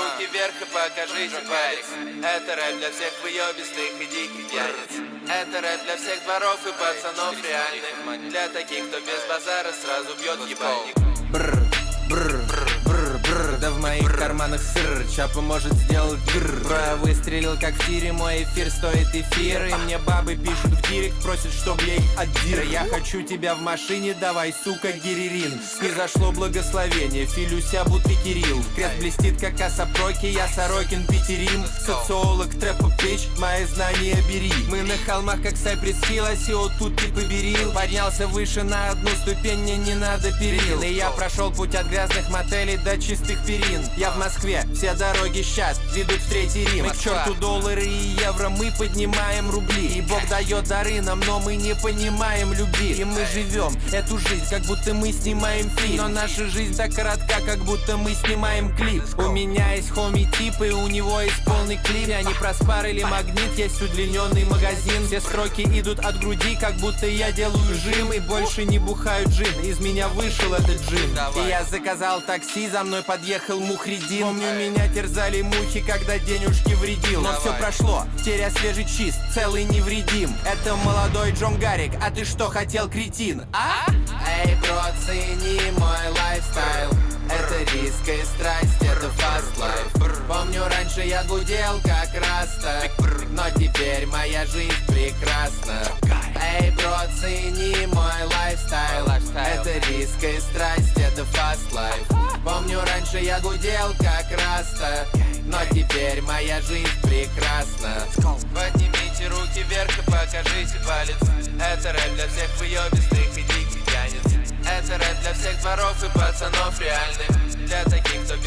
руки вверх и покажите палец. Это рэп для всех выебистых и диких пьяниц. Это рэп для всех дворов и пацанов реальных. Для таких, кто без базара сразу бьет ебальник. Бррр, бррр, бррр, бррр. Да в моих карманах сыр, Чапа может сделать гррр. Бро, выстрелил как в тире, мой эфир стоит эфир. И мне бабы пишут в директ, просят, чтоб я их отдир. Я хочу тебя в машине, давай, сука, гиририн. Снизошло благословение, филюся будто Кирилл. Крест блестит, как осопроки, я Сорокин, Питерим. Социолог, трэпа пич, мои знания бери. Мы на холмах, как Сайпресс Хилл, а сио тут типа берил. Поднялся выше на одну ступень, мне не надо перил. И я прошел путь от грязных мотелей до чистых перин. Я в Москве, все дороги сейчас ведут в Третий Рим. И к черту доллары и евро, мы поднимаем рубли. И Бог дает дары нам, но мы не понимаем любви. И мы живем эту жизнь, как будто мы снимаем фильм. Но наша жизнь так коротка, как будто мы снимаем клип. У меня есть хоми-тип, и у него есть полный клип. Я не проспар или магнит, есть удлиненный магазин. Все строки идут от груди, как будто я делаю жим. И больше не бухаю джин, из меня вышел этот джин. И я заказал такси, за мной подъехал Мухридин. Помню, меня терзали мухи, когда денежки вредил. Но все прошло, теря свежий чист, целый невредим. Это молодой Джон Гаррик, а ты что хотел, кретин? А? Эй, бро, цени мой лайфстайл. Это риск и страсть, это fast life. Помню, раньше я гудел как раста, но теперь моя жизнь прекрасна. Эй, бро, цени мой лайфстайл. Это риск и страсть, это fast life. Помню, раньше я гудел как раста, но теперь моя жизнь прекрасна. Поднимите руки вверх и покажите палец. Это рэп для всех выебистых и диких пьяниц. Это рэп для всех дворов и пацанов реальных. Для таких, кто